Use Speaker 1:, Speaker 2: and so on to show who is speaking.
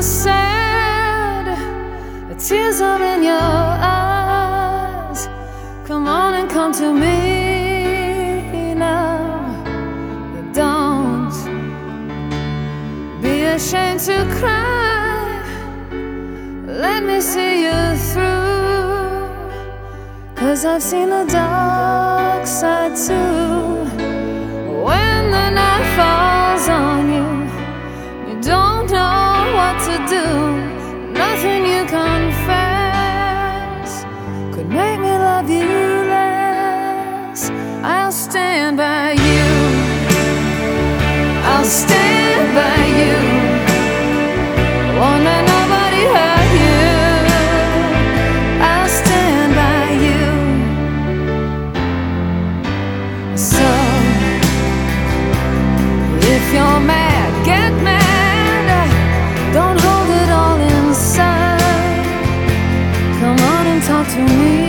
Speaker 1: sad, the tears are in your eyes. Come on and come to me now. Don't be ashamed to cry. Let me see you through, 'cause I've seen the dark side too. When the night falls on you, you don't know what to do. Nothing you confess could make me love you less. I'll stand by you, I'll stand by you. Won't let nobody hurt you. I'll stand by you. So if you're mad, get mad. Don't hold it all inside. Come on and talk to me.